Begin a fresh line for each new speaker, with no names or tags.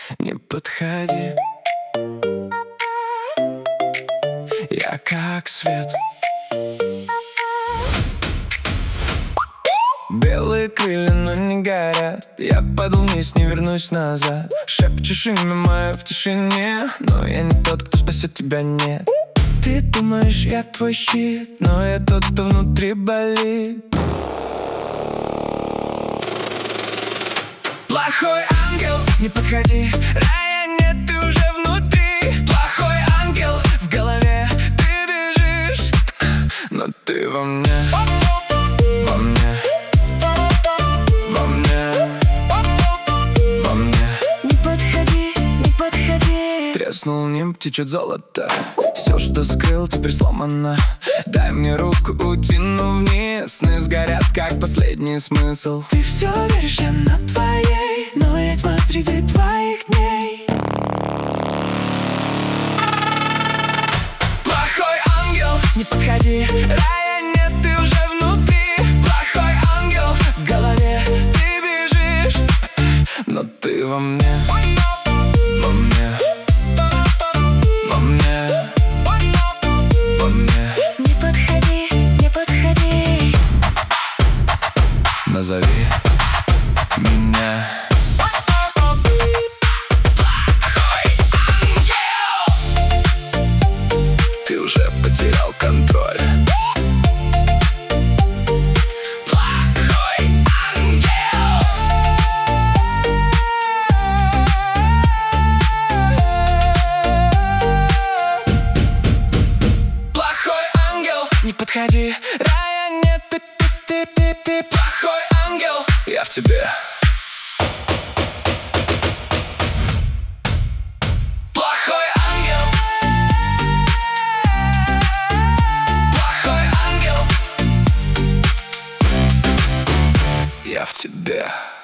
не подходи. Я как свет. Белые крылья, но не горят. Я падал вниз, не вернусь назад. Шепчешь имя мое в тишине, но я не тот, кто спасет тебя, нет. Ты думаешь, я твой щит, но я тот, кто внутри болит. Плохой ангел, не подходи. Рая нет, ты уже внутри. Плохой ангел, в голове ты бежишь, но ты во мне. Во мне. Во мне. Во мне.
Не подходи, не подходи.
Треснул ним, течет золото. Все, что скрыл, теперь сломано. Дай мне руку, утяну вниз. Сны сгорят, как последний смысл. Ты все веришь, я на твоей, но я тьма среди твоих дней. Плохой ангел, не подходи. Рая нет, ты уже внутри. Плохой ангел, в голове ты бежишь, но ты во мне. Во мне. Во мне. Во мне.
Не подходи, не подходи.
Назови меня. Плохой ангел. Ты уже потерял контроль. Плохой ангел. Плохой ангел, не подходи. Рая нет, ты плохой ангел. Я в тебе. Плохой ангел. Плохой ангел. Я в тебе.